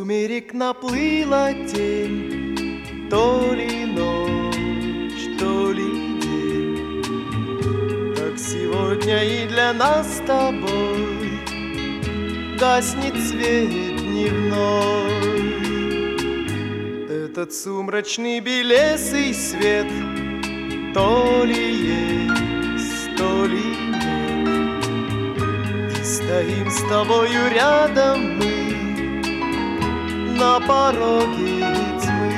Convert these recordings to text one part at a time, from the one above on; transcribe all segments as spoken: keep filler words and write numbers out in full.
сумерек наплыла тень, то ли ночь, то ли день. Так сегодня и для нас с тобой гаснет свет дневной. Этот сумрачный белесый свет то ли есть, то ли нет. И стоим с тобою рядом мы на пороге тьмы.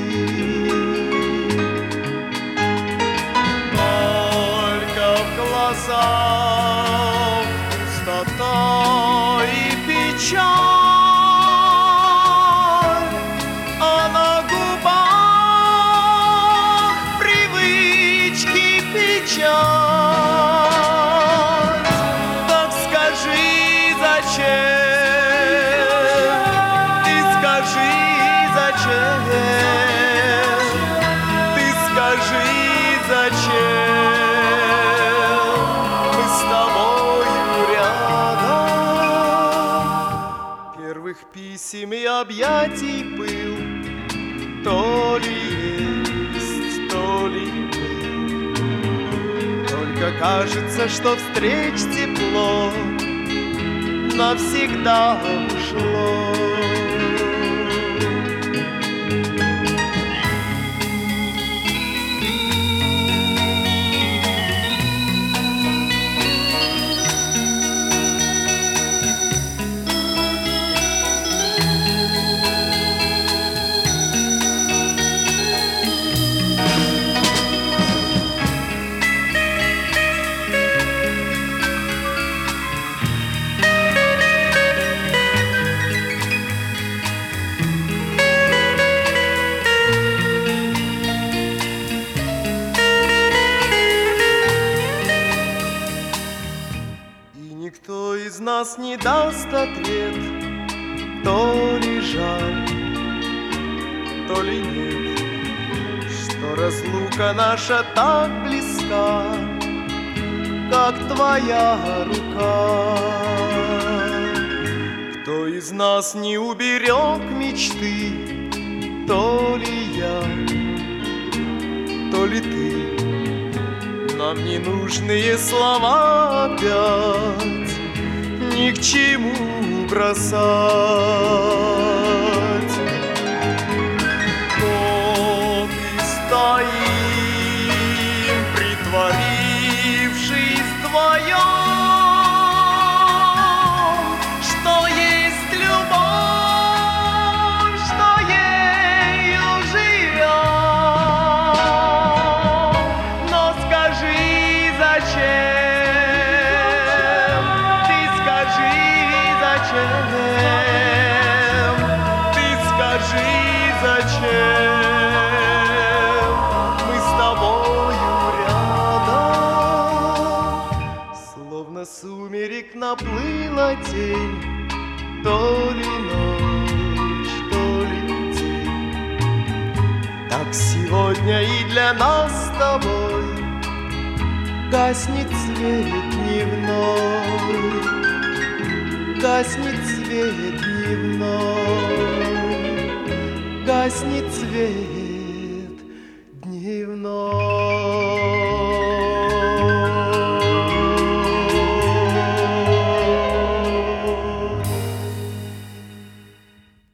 Только в глазах пустота и печаль, а на губах привычки печаль. Так скажи, зачем? Ты скажи, зачем мы с тобою рядом? Первых писем и объятий пыл то ли есть, то ли был. Только кажется, что встреч тепло навсегда ушло. Никто из нас не даст ответ, то ли жаль, то ли нет, что разлука наша так близка, как твоя рука. Кто из нас не уберег мечты, то ли я, то ли ты. Нам ненужные слова опять ни к чему бросать. Вот и стоим, притворившись вдвоем, что есть любовь, что ею живем. Но скажи, зачем? Ты скажи, зачем мы с тобою рядом? Словно сумерек наплыла тень, то ли ночь, то ли день. Так сегодня и для нас с тобой гаснет свет дневной. Гаснет свет дневной, гаснет свет.